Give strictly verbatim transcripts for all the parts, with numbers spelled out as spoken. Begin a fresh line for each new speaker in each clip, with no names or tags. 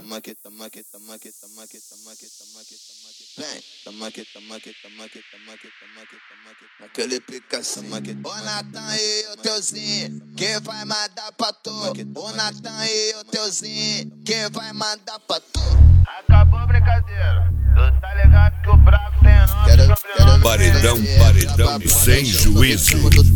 tamo aqui, tamo aqui, tamo aqui, tamo aqui, tamo aqui, tamo aqui, tamo aqui, vem, tamo aqui, tamo aqui, tamo aqui, tamo aqui, tamo aqui, tamo aqui, naquele pica assim. Ô Natan e o teuzinho, quem vai mandar pra tu? Ô Natan e o teuzinho, quem vai mandar pra tu?
Acabou a brincadeira, tu tá ligado que o brabo tem nome, sobrenome.
Paredão, paredão sem juízo.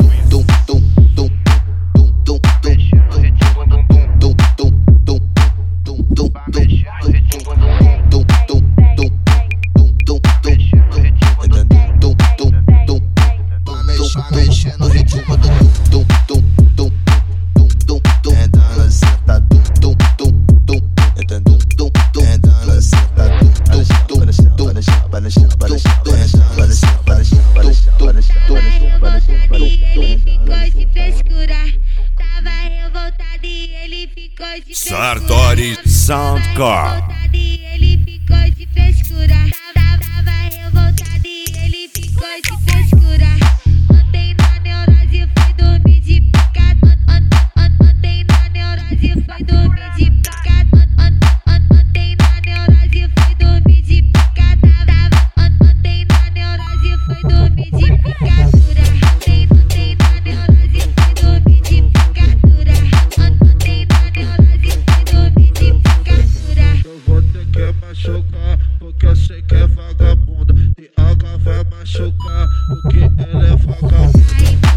Mexer no ritmo do tum tum tum tum tum tum, é dando senta tum tum tum tum, entendeu? Tum tum, é dando senta tum tum tum tum,
Sartori Soundcore.
Ele ficou de frescura. Tava revoltado e ele ficou de frescura. Ontem na neurose foi dormir de picado. Ontem na neurose foi dormir de picado. Ontem na neurose foi dormir de picado. Ontem na neurose foi dormir de picadura. Ontem na neurose foi dormir de picadura. Ontem na neurose foi dormir de picadura.
Eu vou ter que machucar, porque eu sei que é vagabunda. E água vai machucar, porque ela é vagabunda.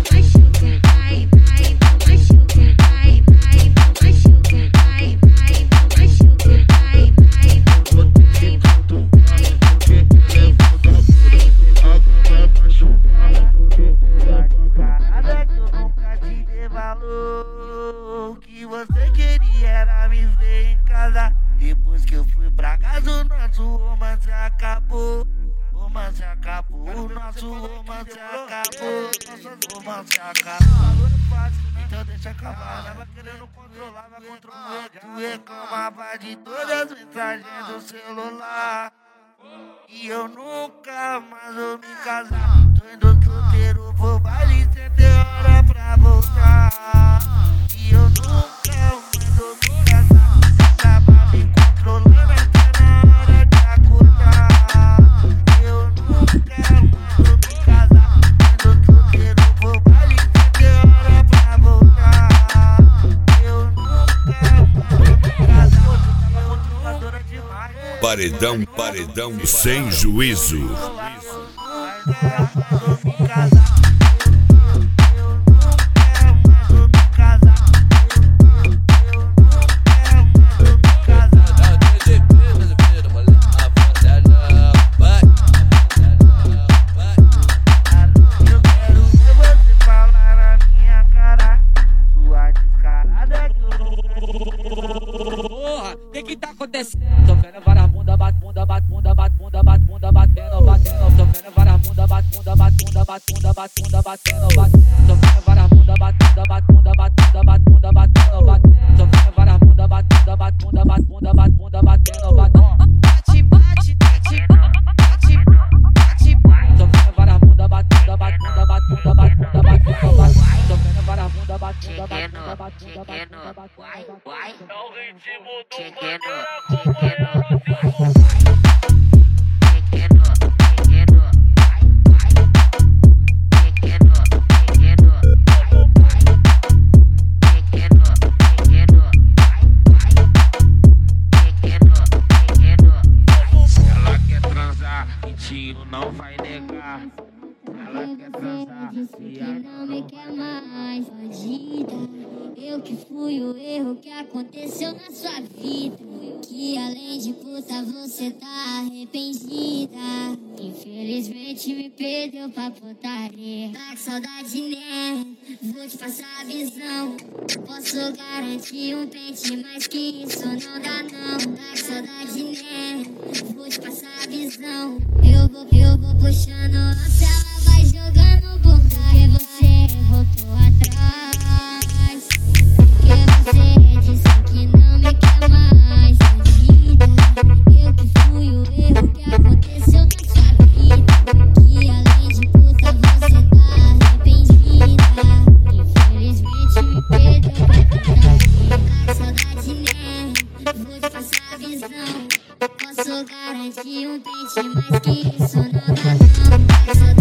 O que você queria era me ver em casa. Depois que eu fui pra casa, o nosso romance acabou. O romance acabou, o nosso romance acabou. Nosso romance acabou. Então deixa acabar. Tava querendo controlar, vai controlar. Tu reclamava de todas as mensagens do celular. E eu nunca mais vou me casar. Tô indo solteiro, vou baile sem ter hora pra voltar. E eu nunca mais vou me casar. Tava me controlando até na hora de acordar. Eu nunca mais vou me casar. Tô indo solteiro, vou baile sem ter hora pra voltar. Eu nunca mais vou me casar. Eu controladora demais.
Paredão, paredão sem juízo.
Que que tá acontecendo? Tô vendo várias bunda, bate bunda, bate bunda, bate bunda, bate bunda, batendo, batendo. Tô vendo várias bunda, bate bunda, bate bunda, bate bunda, bate bunda, batendo, batendo. Tô vendo várias bunda, bate bunda, bate bunda, bate bunda, bate bunda, batendo, batendo. Tô vendo várias bunda, bate bunda, bate bunda, bate bunda, bate bunda, batendo, batendo. Bate, bate, bate, bate, bate, bate. Tô vendo várias bunda, bate bunda, bate bunda, bate bunda, bate bunda, batendo, batendo. Tô vendo várias bunda, bate bunda, bate bunda, bate bunda, bate bunda, batendo, batendo.
É o ritmo do
Cheguendo, ela quer transar, Vitinho não vai negar. Ela quer transar,
que não me quer mais, bandida. Eu que fui o erro que aconteceu na sua vida. Que além de puta você tá arrependida. Infelizmente me perdeu pra putaria. Tá com saudade, né? Vou te passar a visão. Posso garantir um pente, mas que isso não dá não. Tá com saudade, né? Vou te passar a visão. Eu vou, eu vou puxando a ela vai jogando bunda. E você voltou atrás. Que você disse que não me quer mais, bandida. Eu que fui o erro que aconteceu na sua vida. Que além de puta você tá arrependida. Infelizmente me perdeu pra putaria. Tá com saudade, né? Vou te passar visão. Posso garantir um pente, mas que isso não dá não.